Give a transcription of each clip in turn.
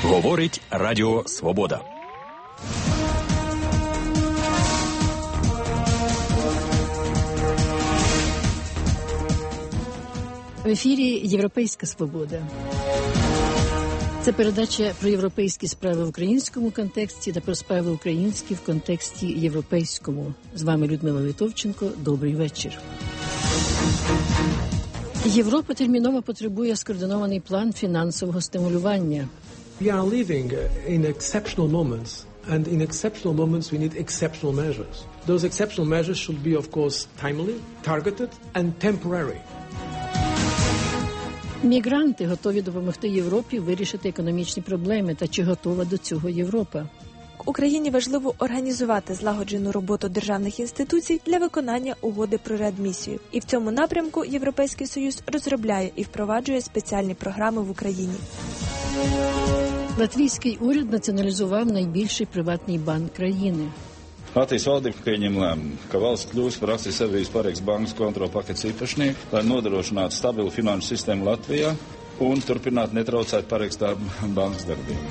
Говорить Радіо Свобода. В ефірі «Європейська свобода». Це передача про європейські справи в українському контексті та про справи українські в контексті європейському. З вами Людмила Литовченко. Добрий вечір. Європа терміново потребує скоординований план фінансового стимулювання. We are living in exceptional moments, and in exceptional moments we need exceptional measures. Those exceptional measures should be, of course, timely, targeted and temporary. Мігранти готові допомогти Європі вирішити економічні проблеми. Та чи готова до цього Європа? Україні важливо організувати злагоджену роботу державних інституцій для виконання угоди про реадмісію. І в цьому напрямку Європейський Союз розробляє і впроваджує спеціальні програми в Україні. Латвійський уряд націоналізував найбільший приватний банк країни. Latvijas valdība pieņem lēmumu, ka valsts kļūs par akciju sabiedrības Parex bankas kontrola paketes īpašnieku, lai nodrošinātu stabilu finanšu sistēmu Latvijā un turpinātu netraucēt Parex bankas darbību.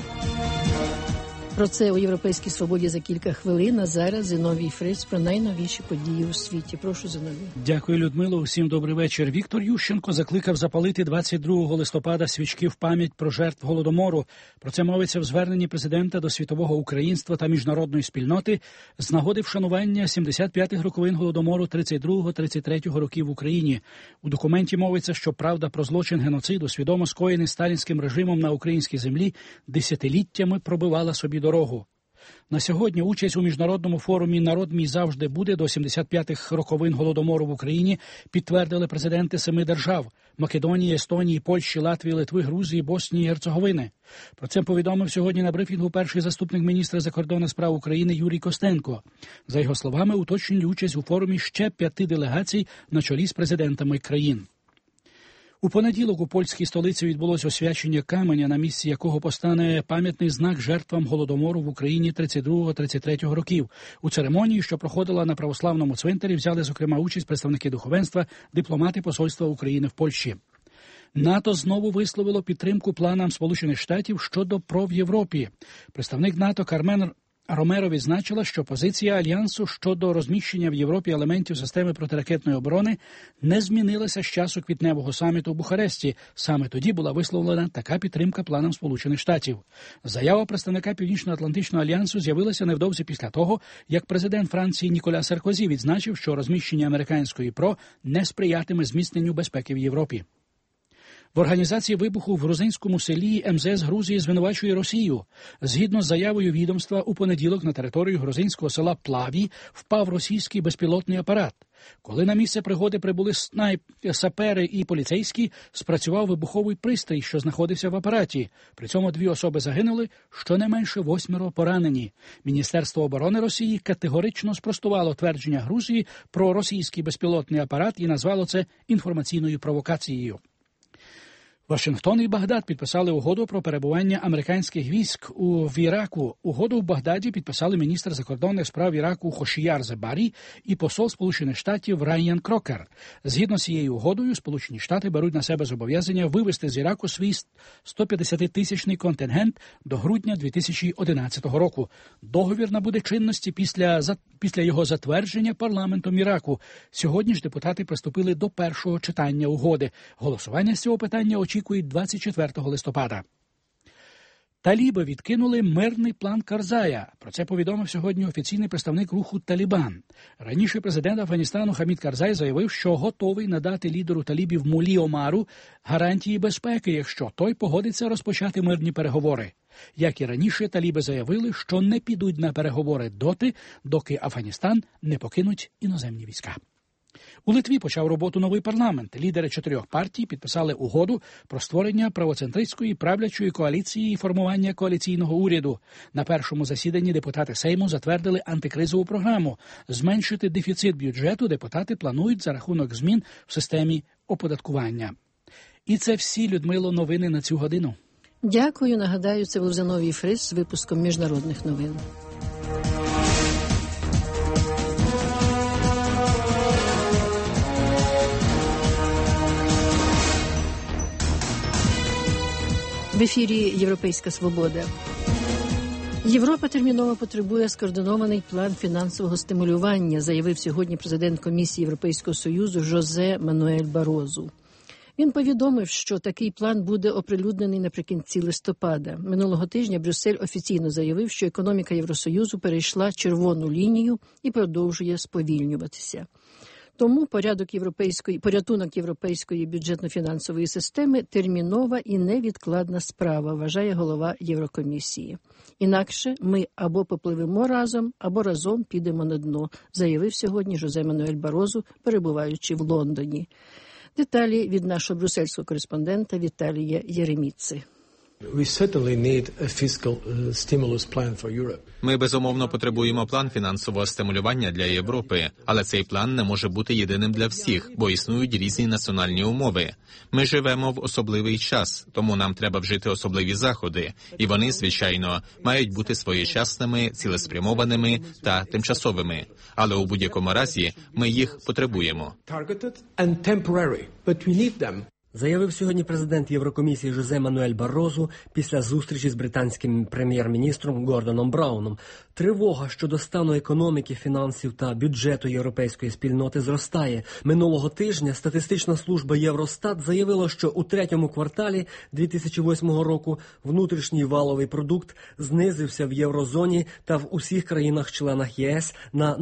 Про це у «Європейській свободі» за кілька хвилин, а зараз Зіновій Фриц про найновіші події у світі. Прошу, Зіновій. Дякую, Людмило. Усім добрий вечір. Віктор Ющенко закликав запалити 22 листопада свічки в пам'ять про жертв Голодомору. Про це мовиться в зверненні президента до світового українства та міжнародної спільноти з нагоди вшанування 75-х роковин Голодомору 32-33 років в Україні. У документі мовиться, що правда про злочин геноциду, свідомо скоєний сталінським режимом на українській землі, десятиліттями пробивала собі дорогу. На сьогодні участь у міжнародному форумі «Народ мій завжди буде» до 75-х роковин Голодомору в Україні підтвердили президенти 7 держав – Македонії, Естонії, Польщі, Латвії, Литви, Грузії, Боснії і Герцеговини. Про це повідомив сьогодні на брифінгу перший заступник міністра закордонних справ України Юрій Костенко. За його словами, уточнюють участь у форумі ще 5 делегацій на чолі з президентами країн. У понеділок у польській столиці відбулося освячення каменя, на місці якого постане пам'ятний знак жертвам Голодомору в Україні 32-33 років. У церемонії, що проходила на православному цвинтарі, взяли, зокрема, участь представники духовенства, дипломати посольства України в Польщі. НАТО знову висловило підтримку планам Сполучених Штатів щодо ПРО в Європі. Представник НАТО Кармен Ромеро відзначила, що позиція Альянсу щодо розміщення в Європі елементів системи протиракетної оборони не змінилася з часу квітневого саміту в Бухаресті. Саме тоді була висловлена така підтримка планам Сполучених Штатів. Заява представника Північно-Атлантичного альянсу з'явилася невдовзі після того, як президент Франції Ніколя Саркозі відзначив, що розміщення американської ПРО не сприятиме зміцненню безпеки в Європі. В організації вибуху в грузинському селі МЗС Грузії звинувачує Росію. Згідно з заявою відомства, у понеділок на територію грузинського села Плаві впав російський безпілотний апарат. Коли на місце пригоди прибули сапери і поліцейські, спрацював вибуховий пристрій, що знаходився в апараті. При цьому 2 особи загинули, щонайменше 8 поранені. Міністерство оборони Росії категорично спростувало твердження Грузії про російський безпілотний апарат і назвало це інформаційною провокацією. Вашингтон і Багдад підписали угоду про перебування американських військ в Іраку. Угоду в Багдаді підписали міністр закордонних справ Іраку Хошіяр Зебарі і посол Сполучених Штатів Райан Крокер. Згідно з цією угодою, Сполучені Штати беруть на себе зобов'язання вивести з Іраку свій 150-тисячний контингент до грудня 2011 року. Договір набуде чинності після його затвердження парламентом Іраку. Сьогодні ж депутати приступили до першого читання угоди. Голосування з цього питання очікують 24 листопада. Таліби відкинули мирний план Карзая. Про це повідомив сьогодні офіційний представник руху «Талібан». Раніше президент Афганістану Хамід Карзай заявив, що готовий надати лідеру талібів Мулі Омару гарантії безпеки, якщо той погодиться розпочати мирні переговори. Як і раніше, таліби заявили, що не підуть на переговори доти, доки Афганістан не покинуть іноземні війська. У Литві почав роботу новий парламент. Лідери 4 партій підписали угоду про створення правоцентристської правлячої коаліції і формування коаліційного уряду. На першому засіданні депутати Сейму затвердили антикризову програму. Зменшити дефіцит бюджету депутати планують за рахунок змін в системі оподаткування. І це всі, Людмило, новини на цю годину. Дякую. Нагадаю, це був Зіновій Фриц з випуском міжнародних новин. В ефірі «Європейська свобода». Європа терміново потребує скоординований план фінансового стимулювання, заявив сьогодні президент Комісії Європейського Союзу Жозе Мануель Барозу. Він повідомив, що такий план буде оприлюднений наприкінці листопада. Минулого тижня Брюссель офіційно заявив, що економіка Євросоюзу перейшла червону лінію і продовжує сповільнюватися. Тому порятунок європейської бюджетно-фінансової системи – термінова і невідкладна справа, вважає голова Єврокомісії. Інакше ми або попливемо разом, або разом підемо на дно, заявив сьогодні Жозе Мануель Барозу, перебуваючи в Лондоні. Деталі від нашого брюссельського кореспондента Віталія Єреміци. Ми, безумовно, потребуємо план фінансового стимулювання для Європи, але цей план не може бути єдиним для всіх, бо існують різні національні умови. Ми живемо в особливий час, тому нам треба вжити особливі заходи, і вони, звичайно, мають бути своєчасними, цілеспрямованими та тимчасовими. Але у будь-якому разі ми їх потребуємо. Заявив сьогодні президент Єврокомісії Жозе Мануель Барозу після зустрічі з британським прем'єр-міністром Гордоном Брауном. Тривога щодо стану економіки, фінансів та бюджету європейської спільноти зростає. Минулого тижня статистична служба Євростат заявила, що у третьому кварталі 2008 року внутрішній валовий продукт знизився в єврозоні та в усіх країнах-членах ЄС на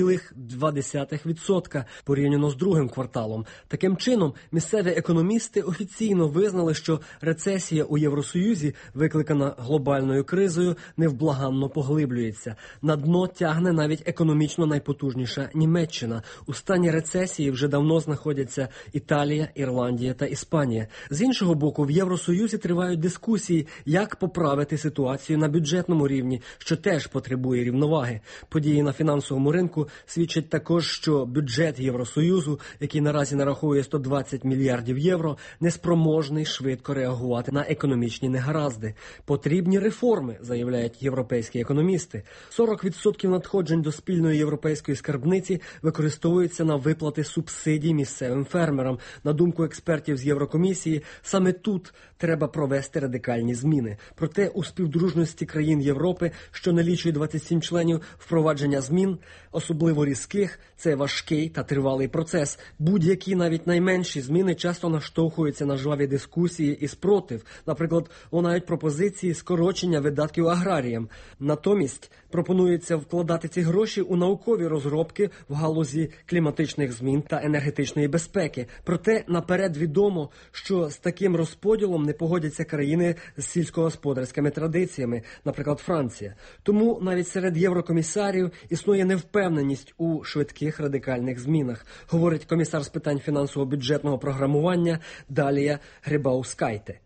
0,2% порівняно з другим кварталом. Таким чином, місцеві економісти офіційно визнали, що рецесія у Євросоюзі, викликана глобальною кризою, невблаганно поглиблюється. На дно тягне навіть економічно найпотужніша Німеччина. У стані рецесії вже давно знаходяться Італія, Ірландія та Іспанія. З іншого боку, в Євросоюзі тривають дискусії, як поправити ситуацію на бюджетному рівні, що теж потребує рівноваги. Події на фінансовому ринку свідчать також, що бюджет Євросоюзу, який наразі нараховує 120 мільярдів євро, неспроможний швидко реагувати на економічні негаразди. Потрібні реформи, заявляють європейські економісти. 40% надходжень до спільної європейської скарбниці використовуються на виплати субсидій місцевим фермерам. На думку експертів з Єврокомісії, саме тут треба провести радикальні зміни. Проте у співдружності країн Європи, що налічує 27 членів, впровадження змін, особливо різких, це важкий та тривалий процес. Будь-які, навіть найменші зміни часто наштовхуються на жваві дискусії і спротив. Наприклад, лунають пропозиції скорочення видатків аграріям. Натомість пропонується вкладати ці гроші у наукові розробки в галузі кліматичних змін та енергетичної безпеки. Проте наперед відомо, що з таким розподілом не погодяться країни з сільськогосподарськими традиціями, наприклад, Франція. Тому навіть серед єврокомісарів існує невпевненість у швидких радикальних змінах, говорить комісар з питань фінансово-бюджетного програмування Далія Грибаускайте.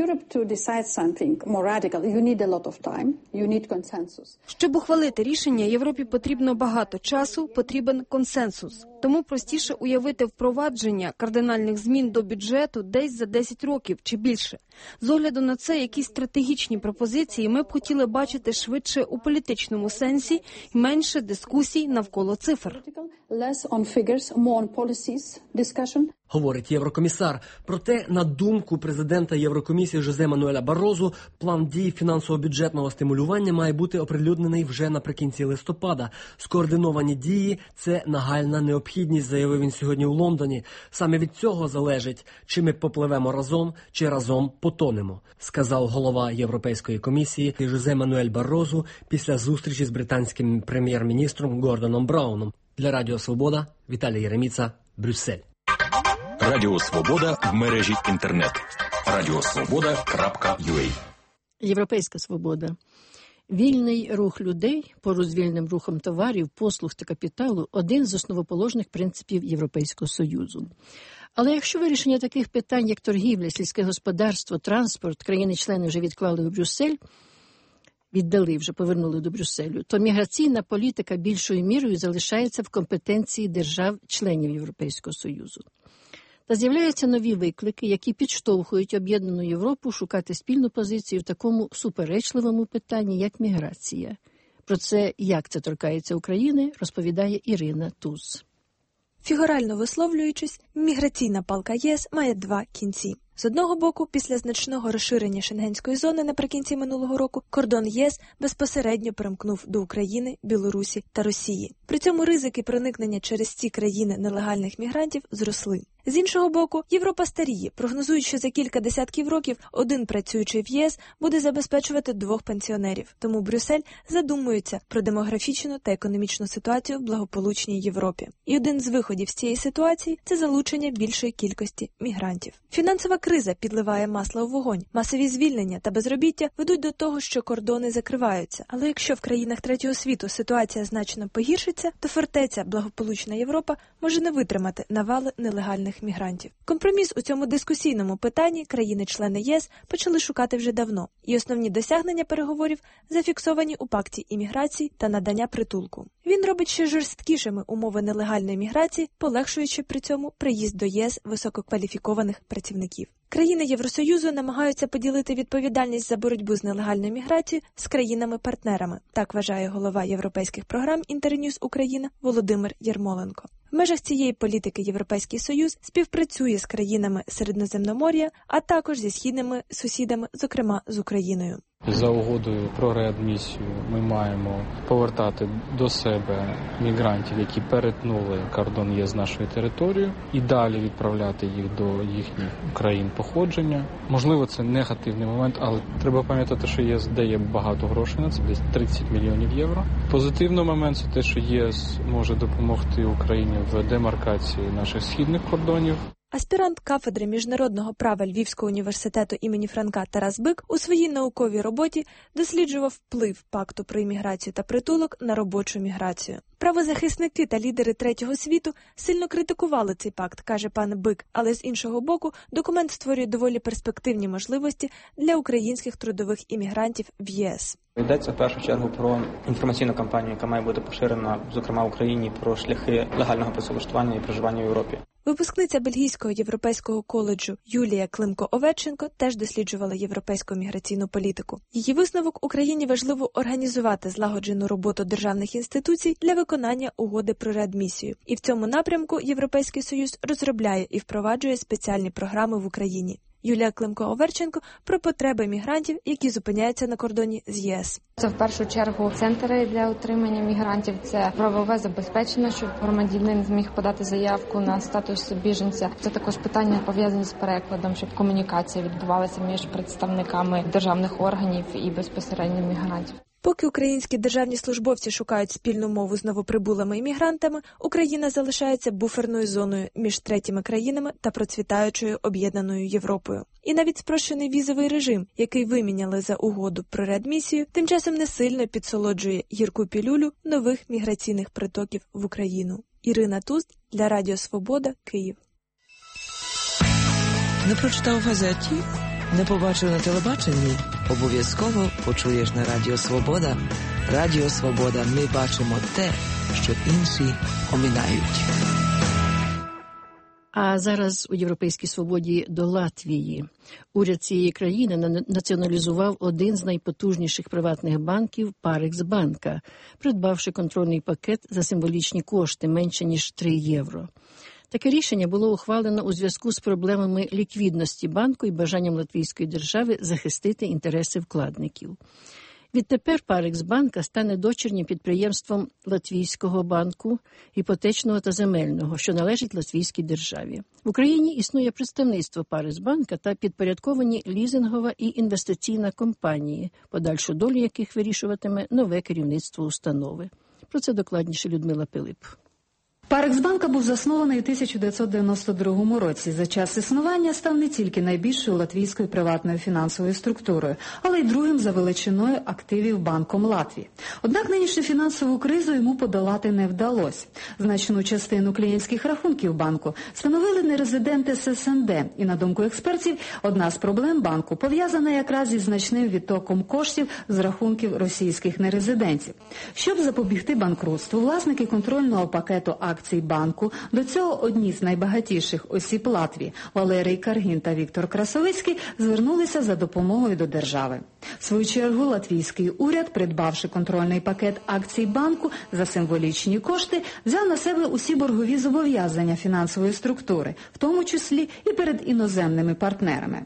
Щоб ухвалити рішення, Європі потрібно багато часу, потрібен консенсус. Тому простіше уявити впровадження кардинальних змін до бюджету десь за 10 років чи більше. З огляду на це, якісь стратегічні пропозиції ми б хотіли бачити швидше у політичному сенсі і менше дискусій навколо цифр. Говорить єврокомісар. Проте, на думку президента Єврокомісії Жозе Мануеля Барозу, план дій фінансово-бюджетного стимулювання має бути оприлюднений вже наприкінці листопада. Скоординовані дії – це нагальна необхідність, заявив він сьогодні у Лондоні. Саме від цього залежить, чи ми попливемо разом, чи разом потонемо, сказав голова Європейської комісії Жозе Мануель Барозу після зустрічі з британським прем'єр-міністром Гордоном Брауном. Для Радіо Свобода, Віталій Єреміца, Брюссель. Радіо Свобода в мережі інтернет. radiosvoboda.ua. Європейська свобода. Вільний рух людей поруч з вільним рухом товарів, послуг та капіталу – один з основоположних принципів Європейського Союзу. Але якщо вирішення таких питань, як торгівля, сільське господарство, транспорт, країни-члени вже відклали у Брюссель, повернули до Брюсселю, то міграційна політика більшою мірою залишається в компетенції держав-членів Європейського Союзу. Та з'являються нові виклики, які підштовхують об'єднану Європу шукати спільну позицію в такому суперечливому питанні, як міграція. Про це, як це торкається України, розповідає Ірина Туз. Фігурально висловлюючись, міграційна палка ЄС має два кінці. З одного боку, після значного розширення шенгенської зони наприкінці минулого року, кордон ЄС безпосередньо примкнув до України, Білорусі та Росії. При цьому ризики проникнення через ці країни нелегальних мігрантів зросли. З іншого боку, Європа старіє, прогнозують, що за кілька десятків років один працюючий в ЄС буде забезпечувати 2 пенсіонерів. Тому Брюссель задумується про демографічну та економічну ситуацію в благополучній Європі. І один з виходів з цієї ситуації – це залучення більшої кількості мігрантів. Фінансова криза підливає масло у вогонь. Масові звільнення та безробіття ведуть до того, що кордони закриваються. Але якщо в країнах третього світу ситуація значно погіршиться, то фортеця благополучна Європа може не витримати навали нелегальних мігрантів. Компроміс у цьому дискусійному питанні країни-члени ЄС почали шукати вже давно. І основні досягнення переговорів зафіксовані у пакті імміграції та надання притулку. Він робить ще жорсткішими умови нелегальної міграції, полегшуючи при цьому приїзд до ЄС висококваліфікованих працівників. Країни Євросоюзу намагаються поділити відповідальність за боротьбу з нелегальною міграцією з країнами-партнерами. Так вважає голова європейських програм «Інтерньюз Україна» Володимир Єрмоленко. В межах цієї політики Європейський Союз співпрацює з країнами Середземномор'я, а також зі східними сусідами, зокрема з Україною. За угодою про реадмісію ми маємо повертати до себе мігрантів, які перетнули кордон ЄС з нашою територією, і далі відправляти їх до їхніх країн походження. Можливо, це негативний момент, але треба пам'ятати, що ЄС дає багато грошей на це, десь 30 мільйонів євро. Позитивний момент – це те, що ЄС може допомогти Україні в демаркації наших східних кордонів. Аспірант кафедри міжнародного права Львівського університету імені Франка Тарас Бик у своїй науковій роботі досліджував вплив пакту про імміграцію та притулок на робочу міграцію. Правозахисники та лідери третього світу сильно критикували цей пакт, каже пан Бик, але з іншого боку документ створює доволі перспективні можливості для українських трудових іммігрантів в ЄС. Йдеться в першу чергу про інформаційну кампанію, яка має бути поширена, зокрема в Україні, про шляхи легального працевлаштування і проживання в Європі. Випускниця Бельгійського європейського коледжу Юлія Климко-Овеченко теж досліджувала європейську міграційну політику. Її висновок: Україні важливо організувати злагоджену роботу державних інституцій для виконання угоди про реадмісію. І в цьому напрямку Європейський Союз розробляє і впроваджує спеціальні програми в Україні. Юлія Климко-Оверченко про потреби мігрантів, які зупиняються на кордоні з ЄС. Це в першу чергу центри для утримання мігрантів, це правове забезпечення, щоб громадянин зміг подати заявку на статус біженця. Це також питання пов'язані з перекладом, щоб комунікація відбувалася між представниками державних органів і безпосередньо мігрантів. Поки українські державні службовці шукають спільну мову з новоприбулими іммігрантами, Україна залишається буферною зоною між третіми країнами та процвітаючою об'єднаною Європою. І навіть спрощений візовий режим, який виміняли за угоду про реадмісію, тим часом не сильно підсолоджує гірку пілюлю нових міграційних притоків в Україну. Ірина Туст для Радіо Свобода, Київ. Не прочитав в газеті? Не побачив на телебаченні? Обов'язково почуєш на Радіо Свобода. Радіо Свобода. Ми бачимо те, що інші оминають. А зараз у Європейській Свободі до Латвії. Уряд цієї країни націоналізував один з найпотужніших приватних банків – Парексбанка, придбавши контрольний пакет за символічні кошти менше ніж 3 євро. Таке рішення було ухвалено у зв'язку з проблемами ліквідності банку і бажанням латвійської держави захистити інтереси вкладників. Відтепер Парексбанка стане дочірнім підприємством Латвійського банку, іпотечного та земельного, що належить латвійській державі. В Україні існує представництво Парексбанка та підпорядковані лізингова і інвестиційна компанії, подальшу долю яких вирішуватиме нове керівництво установи. Про це докладніше Людмила Пилип. Парексбанка був заснований у 1992 році. За час існування став не тільки найбільшою латвійською приватною фінансовою структурою, але й другим за величиною активів банком Латвії. Однак нинішню фінансову кризу йому подолати не вдалося. Значну частину клієнтських рахунків банку становили нерезиденти з СНД. І, на думку експертів, одна з проблем банку пов'язана якраз із значним відтоком коштів з рахунків російських нерезидентів. Щоб запобігти банкрутству, власники контрольного пакету акцій банку. До цього одні з найбагатіших осіб Латвії Валерій Каргін та Віктор Красовицький звернулися за допомогою до держави. В свою чергу латвійський уряд, придбавши контрольний пакет акцій банку за символічні кошти, взяв на себе усі боргові зобов'язання фінансової структури, в тому числі і перед іноземними партнерами.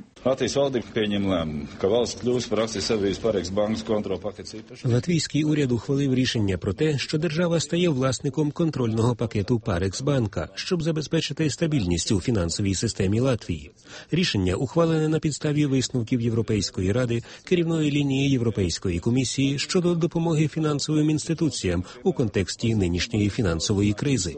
Латвійський уряд ухвалив рішення про те, що держава стає власником контрольного пакету Парекс банка, щоб забезпечити стабільність у фінансовій системі Латвії. Рішення ухвалене на підставі висновків Європейської ради, керівної лінії Європейської комісії щодо допомоги фінансовим інституціям у контексті нинішньої фінансової кризи.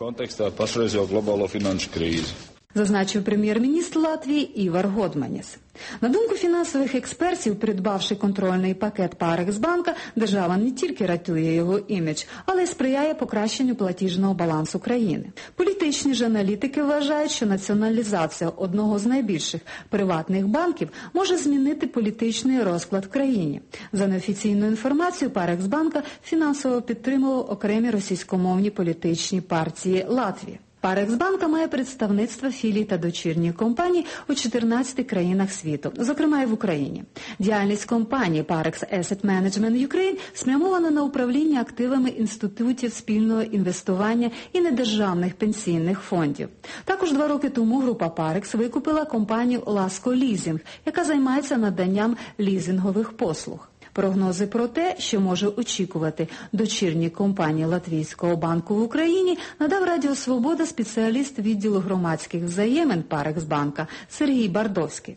Зазначив прем'єр-міністр Латвії Івар Годманіс. На думку фінансових експертів, придбавши контрольний пакет Парекс банка, держава не тільки рятує його імідж, але й сприяє покращенню платіжного балансу країни. Політичні ж аналітики вважають, що націоналізація одного з найбільших приватних банків може змінити політичний розклад в країні. За неофіційною інформацією, Парекс банка фінансово підтримував окремі російськомовні політичні партії Латвії. Парекс банка має представництва філій та дочірніх компаній у 14 країнах світу, зокрема і в Україні. Діяльність компанії Parex Asset Management Ukraine спрямована на управління активами інститутів спільного інвестування і недержавних пенсійних фондів. Також 2 роки тому група Parex викупила компанію Lasco Leasing, яка займається наданням лізингових послуг. Прогнози про те, що може очікувати дочірні компанії Латвійського банку в Україні, надав Радіо Свобода спеціаліст відділу громадських взаємин Парекс банка Сергій Бардовський.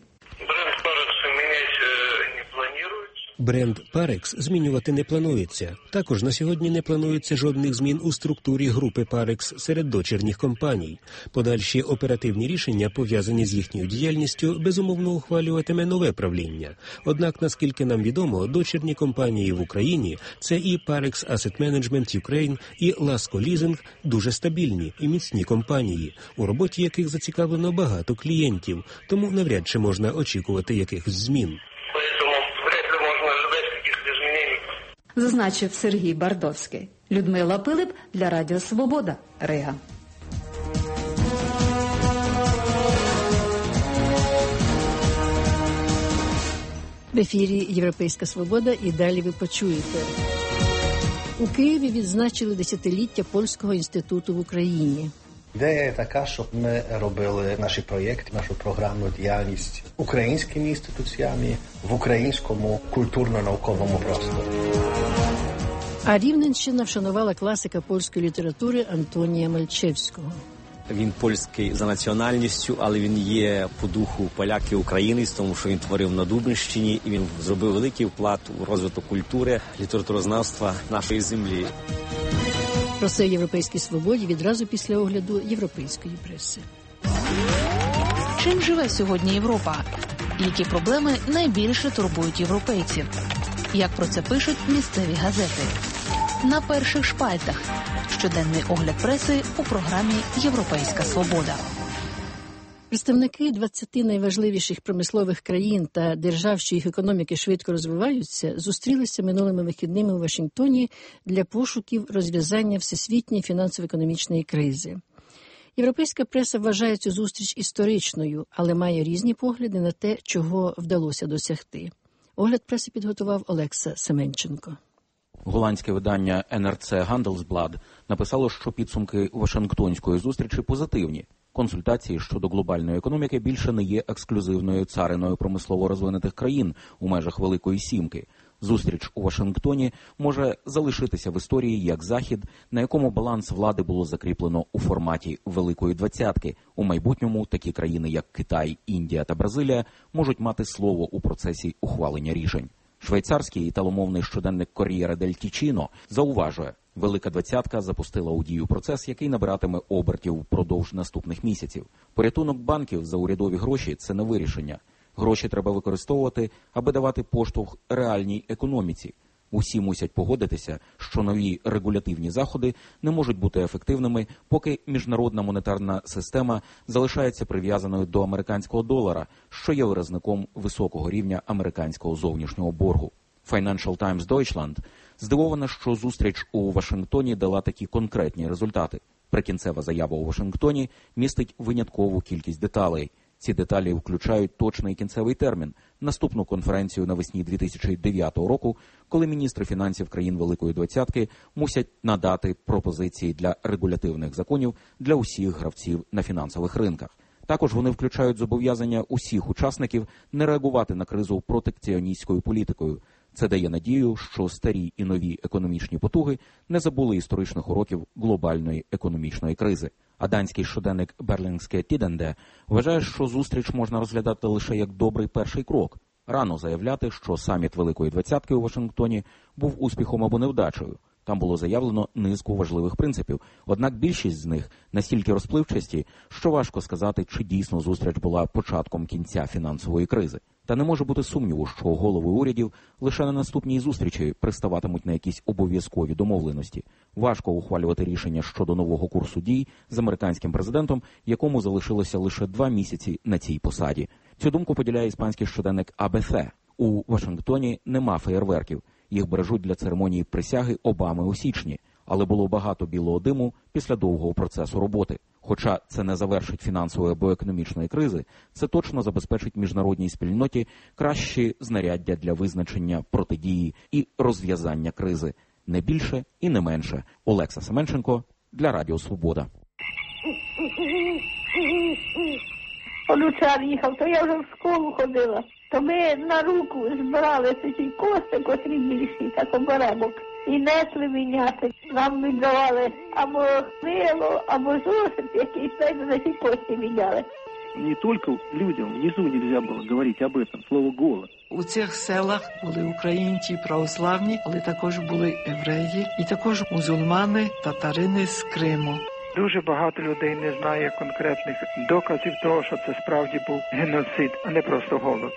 Бренд Парекс змінювати не планується. Також на сьогодні не планується жодних змін у структурі групи Парекс серед дочірніх компаній. Подальші оперативні рішення, пов'язані з їхньою діяльністю, безумовно ухвалюватиме нове правління. Однак, наскільки нам відомо, дочірні компанії в Україні – це і Parex Asset Management Ukraine, і Lasco Leasing – дуже стабільні і міцні компанії, у роботі яких зацікавлено багато клієнтів, тому навряд чи можна очікувати якихось змін. Зазначив Сергій Бардовський. Людмила Пилип для Радіо Свобода, Рига. В ефірі «Європейська свобода» і далі ви почуєте. У Києві відзначили 10-ліття Польського інституту в Україні. Ідея така, щоб ми робили наші проєкти, нашу програмну діяльність українськими інституціями в українському культурно-науковому просторі. А Рівненщина вшанувала класика польської літератури Антонія Мальчевського. Він польський за національністю, але він є по духу поляк і українець, тому що він творив на Дубинщині, і він зробив великий вклад у розвиток культури, літературознавства нашої землі. Про це в «Європейській свободі» відразу після огляду європейської преси. Чим живе сьогодні Європа? Які проблеми найбільше турбують європейців? Як про це пишуть місцеві газети? На перших шпальтах. Щоденний огляд преси у програмі «Європейська свобода». Представники 20 найважливіших промислових країн та держав, що їх економіки швидко розвиваються, зустрілися минулими вихідними у Вашингтоні для пошуків розв'язання всесвітньої фінансово-економічної кризи. Європейська преса вважає цю зустріч історичною, але має різні погляди на те, чого вдалося досягти. Огляд преси підготував Олекса Семенченко. Голландське видання НРЦ Handelsblad написало, що підсумки Вашингтонської зустрічі позитивні. Консультації щодо глобальної економіки більше не є ексклюзивною цариною промислово розвинутих країн у межах Великої Сімки. Зустріч у Вашингтоні може залишитися в історії як захід, на якому баланс влади було закріплено у форматі Великої Двадцятки. У майбутньому такі країни, як Китай, Індія та Бразилія, можуть мати слово у процесі ухвалення рішень. Швейцарський італомовний щоденник «Кор'єре дель Тічіно» зауважує, Велика Двадцятка запустила у дію процес, який набиратиме обертів впродовж наступних місяців. Порятунок банків за урядові гроші – це не вирішення. Гроші треба використовувати, аби давати поштовх реальній економіці. Усі мусять погодитися, що нові регулятивні заходи не можуть бути ефективними, поки міжнародна монетарна система залишається прив'язаною до американського долара, що є виразником високого рівня американського зовнішнього боргу. Financial Times Deutschland здивована, що зустріч у Вашингтоні дала такі конкретні результати. Прикінцева заява у Вашингтоні містить виняткову кількість деталей. Ці деталі включають точний кінцевий термін – наступну конференцію навесні 2009 року, коли міністри фінансів країн Великої Двадцятки мусять надати пропозиції для регулятивних законів для усіх гравців на фінансових ринках. Також вони включають зобов'язання усіх учасників не реагувати на кризу протекціоністською політикою. Це дає надію, що старі і нові економічні потуги не забули історичних уроків глобальної економічної кризи. А данський щоденник Berlingske Tidende вважає, що зустріч можна розглядати лише як добрий перший крок. Рано заявляти, що саміт Великої Двадцятки у Вашингтоні був успіхом або невдачею. Там було заявлено низку важливих принципів, однак більшість з них настільки розпливчасті, що важко сказати, чи дійсно зустріч була початком кінця фінансової кризи. Та не може бути сумніву, що голови урядів лише на наступній зустрічі приставатимуть на якісь обов'язкові домовленості. Важко ухвалювати рішення щодо нового курсу дій з американським президентом, якому залишилося лише 2 місяці на цій посаді. Цю думку поділяє іспанський щоденник ABC. У Вашингтоні нема феєрверків. Їх бережуть для церемонії присяги Обами у січні. Але було багато білого диму після довгого процесу роботи. Хоча це не завершить фінансової або економічної кризи, це точно забезпечить міжнародній спільноті кращі знаряддя для визначення протидії і розв'язання кризи. Не більше і не менше. Олекса Семенченко для Радіо Свобода. Онучар їхав, то я вже в школу ходила. То ми на руку збирали ці кости, котрі більші, так оберемок. І несли міняти. Нам віддавали або мило, або зошит, який на ці кості міняли. Не тільки людям внизу нельзя було говорити об этом, слово «голод». У цих селах були українці православні, але також були євреї, і також мусульмани, татарини з Криму. Дуже багато людей не знає конкретних доказів того, що це справді був геноцид, а не просто голод.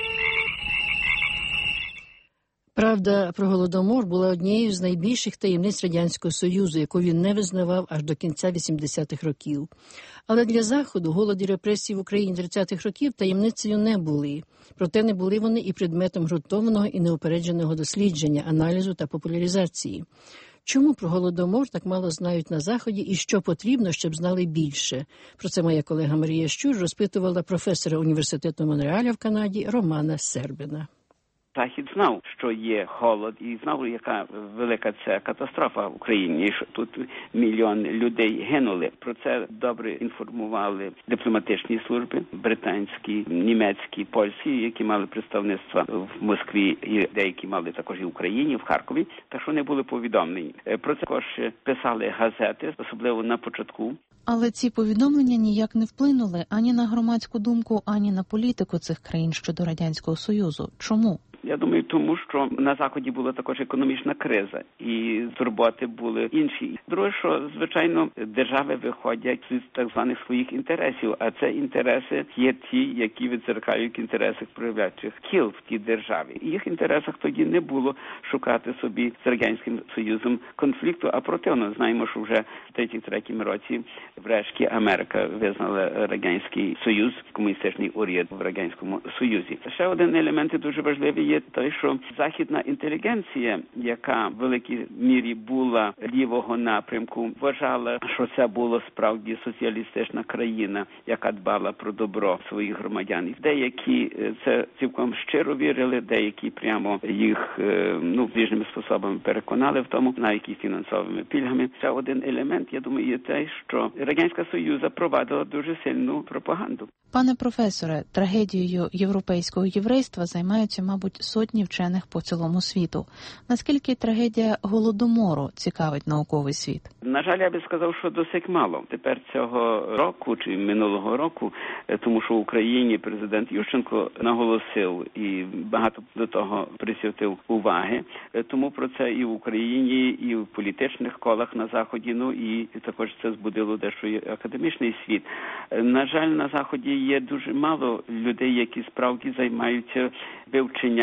Правда про Голодомор була однією з найбільших таємниць Радянського Союзу, яку він не визнавав аж до кінця 80-х років. Але для Заходу голод і репресії в Україні 30-х років таємницею не були. Проте не були вони і предметом ґрунтовного і неупередженого дослідження, аналізу та популяризації. Чому про Голодомор так мало знають на Заході і що потрібно, щоб знали більше? Про це моя колега Марія Щур розпитувала професора університету Монреаля в Канаді Романа Сербина. Захід знав, що є голод, і знав, яка велика це катастрофа в Україні, і що тут мільйони людей гинули. Про це добре інформували дипломатичні служби, британські, німецькі, польські, які мали представництва в Москві, і деякі мали також і в Україні, в Харкові, так що вони були повідомлені. Про це також писали газети, особливо на початку. Але ці повідомлення ніяк не вплинули ані на громадську думку, ані на політику цих країн щодо Радянського Союзу. Чому? Я думаю, тому що на Заході була також економічна криза, і турботи були інші. Друге, що, звичайно, держави виходять з так званих своїх інтересів, а це інтереси є ті, які відзеркалюють в інтересах проявляючих кіл в тій державі. І їх інтересах тоді не було шукати собі з Радянським Союзом конфлікту, а противно. Знаємо, що вже в 33-му році врешті Америка визнала Радянський Союз, комуністичний уряд в Радянському Союзі. Ще один елемент дуже важливий є той, що західна інтелігенція, яка в великій мірі була лівого напрямку, вважала, що це була справді соціалістична країна, яка дбала про добро своїх громадян. Деякі це цілком щиро вірили, деякі прямо їх різними способами переконали в тому, навіть і фінансовими пільгами. Ще один елемент, я думаю, є те, що Радянська Союз провадила дуже сильну пропаганду. Пане професоре, трагедією європейського єврейства займаються, мабуть, сотні вчених по цілому світу. Наскільки трагедія Голодомору цікавить науковий світ? На жаль, я би сказав, що досить мало. Тепер цього року чи минулого року, тому що в Україні президент Ющенко наголосив і багато до того присвятив уваги. Тому про це і в Україні, і в політичних колах на Заході, і також це збудило дещо і академічний світ. На жаль, на Заході є дуже мало людей, які справді займаються вивченням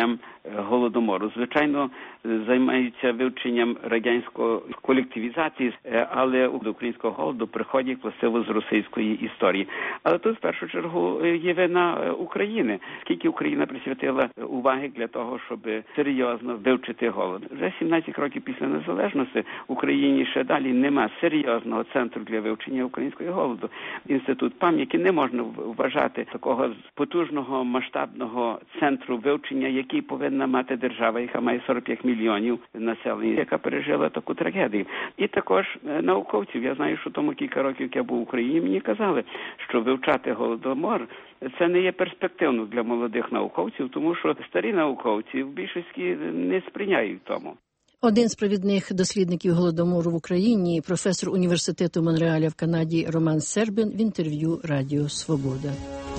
вивченням Голодомору. Звичайно, займаються вивченням радянської колективізації, але до українського голоду приходять властиво з російської історії. Але тут в першу чергу є вина України. Скільки Україна присвятила уваги для того, щоб серйозно вивчити голод. Вже 17 років після незалежності в Україні ще далі нема серйозного центру для вивчення українського голоду. Інститут пам'яті не можна вважати такого потужного масштабного центру вивчення, який повинна мати держава, яка має 45 мільйонів населення, яка пережила таку трагедію. І також науковців. Я знаю, що тому кілька років, як я був в Україні, мені казали, що вивчати Голодомор – це не є перспективно для молодих науковців, тому що старі науковці в більшості не сприйняють тому. Один з провідних дослідників Голодомору в Україні, професор університету Монреаля в Канаді Роман Сербин в інтерв'ю Радіо Свобода.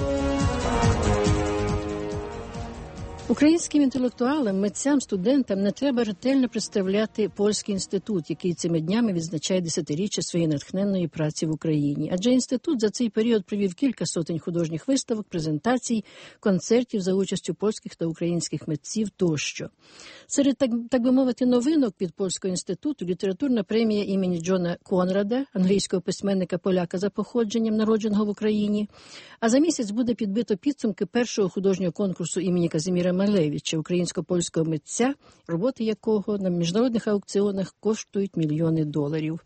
Українським інтелектуалам, митцям, студентам не треба ретельно представляти Польський інститут, який цими днями відзначає 10-річчя своєї натхненної праці в Україні. Адже інститут за цей період провів кілька сотень художніх виставок, презентацій, концертів за участю польських та українських митців тощо. Серед, так би мовити, новинок від Польського інституту літературна премія імені Джона Конрада, англійського письменника-поляка за походженням, народженого в Україні. А за місяць буде підбито підсумки першого художнього конкурсу імені Казіміра Малевича, українсько-польського митця, роботи якого на міжнародних аукціонах коштують мільйони доларів.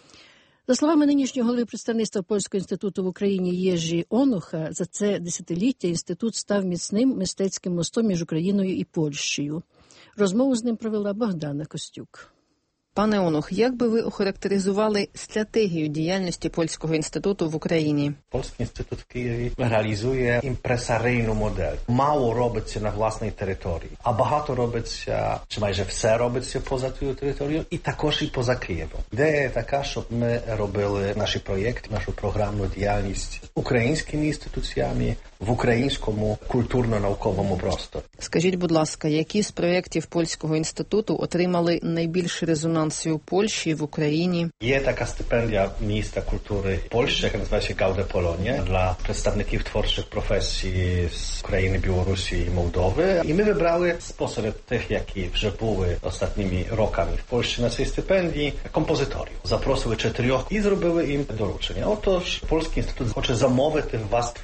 За словами нинішнього голови представництва Польського інституту в Україні Єжі Онуха, за це десятиліття інститут став міцним мистецьким мостом між Україною і Польщею. Розмову з ним провела Богдана Костюк. Пане Онух, як би ви охарактеризували стратегію діяльності Польського інституту в Україні? Польський інститут в Києві реалізує імпресарійну модель. Мало робиться на власній території, а багато робиться, чи майже все робиться поза тією територією, і також і поза Києвом. Ідея така, щоб ми робили наші проєкти, нашу програмну діяльність українськими інституціями в українському культурно-науковому просторі. Скажіть, будь ласка, які з проєктів Польського інституту отримали найбільший резонанс у Польщі, в Україні? Є така стипендія міністра культури Польщі, яка називається Gaude Polonia, для представників творчих професій з України, Білорусі і Молдови. І ми вибрали посеред тих, які вже були останніми роками в Польщі на цій стипендії, композиторів. Запросили 4 і зробили їм доручення. Отож, Польський інститут хоче замовити вас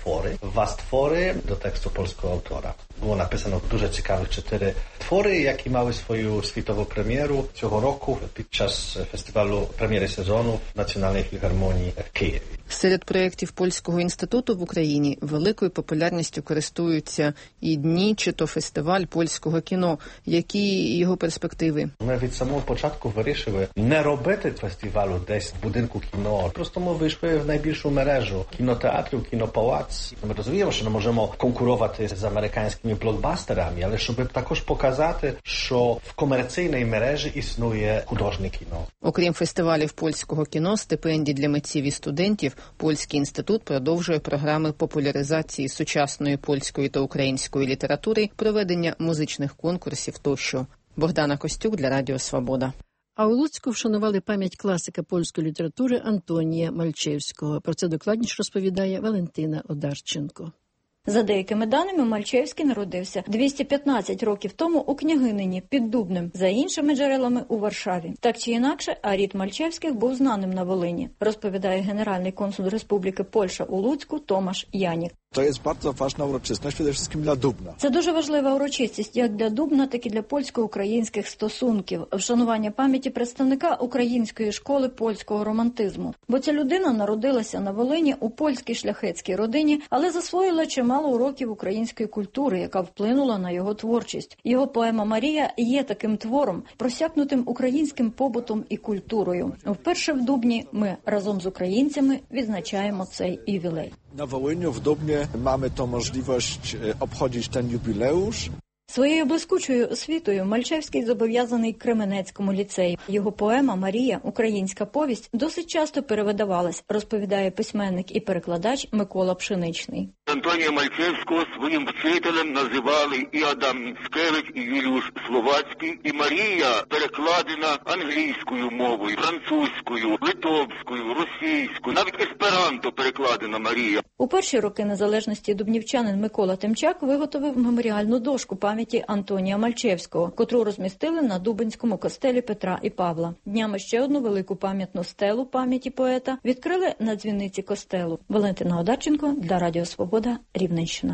твори до тексту польського автора. Було написано дуже цікавих 4 твори, які мали свою світову прем'єру цього року під час фестивалю прем'єри сезону в Національній філармонії в Києві. Серед проєктів Польського інституту в Україні великою популярністю користуються і дні, чи то фестиваль польського кіно. Які його перспективи? Ми від самого початку вирішили не робити фестивалю десь в будинку кіно. Просто ми вийшли в найбільшу мережу кінотеатрів, кінопалац. Ми розуміємо, що не можемо конкурувати з американськими блокбастерами, але щоб також показати, що в комерційній мережі існує художнє кіно. Окрім фестивалів польського кіно, стипендій для митців і студентів, Польський інститут продовжує програми популяризації сучасної польської та української літератури, проведення музичних конкурсів тощо. Богдана Костюк для Радіо Свобода. А у Луцьку вшанували пам'ять класика польської літератури Антонія Мальчевського. Про це докладніше розповідає Валентина Одарченко. За деякими даними, Мальчевський народився 215 років тому у княгинині під Дубнем, за іншими джерелами у Варшаві. Так чи інакше, а рід Мальчевських був знаним на Волині, розповідає генеральний консул Республіки Польща у Луцьку Томаш Янік. To jest bardzo ważna uroczystość, przede wszystkim dla Dubna. Це дуже важлива урочистість як для Дубна, так і для польсько-українських стосунків. Вшанування пам'яті представника української школи польського романтизму. Бо ця людина народилася на Волині у польській шляхетській родині, але засвоїла чимало уроків української культури, яка вплинула на його творчість. Його поема «Марія» є таким твором, просякнутим українським побутом і культурою. Вперше в Дубні ми разом з українцями відзначаємо цей ювілей. Na Wołyniu, w Dubnie mamy tą możliwość obchodzić ten jubileusz. Своєю блискучою освітою Мальчевський зобов'язаний Кременецькому ліцею. Його поема «Марія. Українська повість» досить часто перевидавалась, розповідає письменник і перекладач Микола Пшеничний. Антонія Мальчевського своїм вчителем називали і Адам Міцкевич, і Юліуш Словацький, і Марія перекладена англійською мовою, французькою, литовською, російською, навіть есперанто перекладена Марія. У перші роки незалежності дубнівчанин Микола Тимчак виготовив меморіальну дошку пам'яті Антонія Мальчевського, котру розмістили на Дубенському костелі Петра і Павла. Днями ще одну велику пам'ятну стелу пам'яті поета відкрили на дзвіниці костелу. Валентина Одарченко для Радіо Свобода, Рівненщина.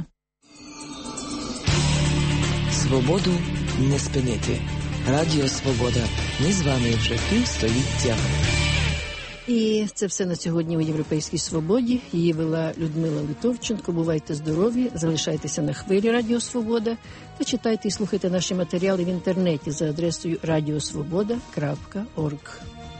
Свободу не спинити. Радіо Свобода. Ми з вами вже півстоліття. І це все на сьогодні у «Європейській свободі». Її вела Людмила Литовченко. Бувайте здорові, залишайтеся на хвилі Радіо Свобода та читайте і слухайте наші матеріали в інтернеті за адресою radiosvoboda.org.